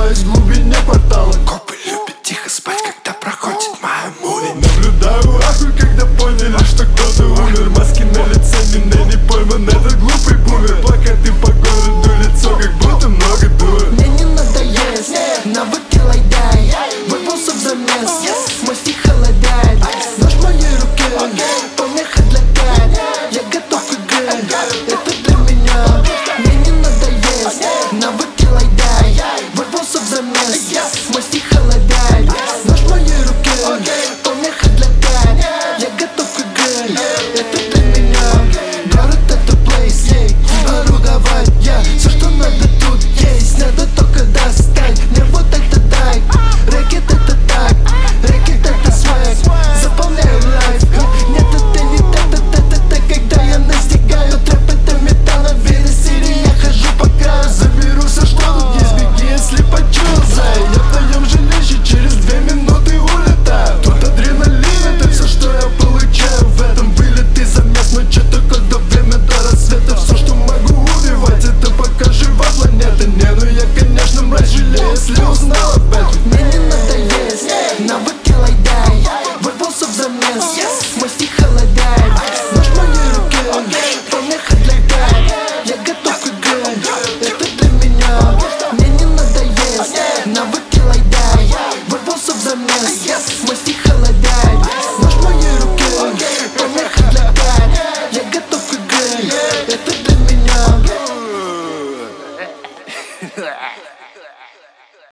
скрываюсь в глубине портала. Копы любят тихо спать, когда проходит моя муви. Наблюдаю ахуй, когда поняли, что кто-то умер. Маски на лице, меня не пойман этот глупый бумер. Плакаты по городу, лицо как будто много дур. Мне не надо есть, навыки лайдай. Вырвался в замес, мой стих холодает. Нож в моей руке, помеха для кайф. Я готов к игре, это для меня. Мне не надо есть, навыки лайдай. Вырвался в замес, мой стих холодает. Нож в моей руке, помеха для кайф. Я готов к игре, это для меня. Город это плейс, гору давай, все что надо тут есть. Надо только достать, мне вот это дай. Рэкет это так, рэкет это свайк. Заполняю лайф, нет это не та-та-та-та-та. Когда я настигаю трэп, это металл на велосипеде. Я хожу по краю, заберу все, что тут есть. Беги, если почулся. Я в твоем жилище, через 2 минуты улетаю. Тут адреналин, это все, что я получаю. В этом вылет и замес, но че только до время до рассвета. Все, что могу убивать, это пока жива планета. Не, ну я, конечно, мразь, жалею, если узнал об этом. Мне не надо есть, навыки лайдай. Вырвался в замес, мой стих холодает. Нож в моей руке, помеха для кайф. Я готов к игре, это для меня. Мне не надо есть, навыки лайдай. Вырвался в замес, мой стих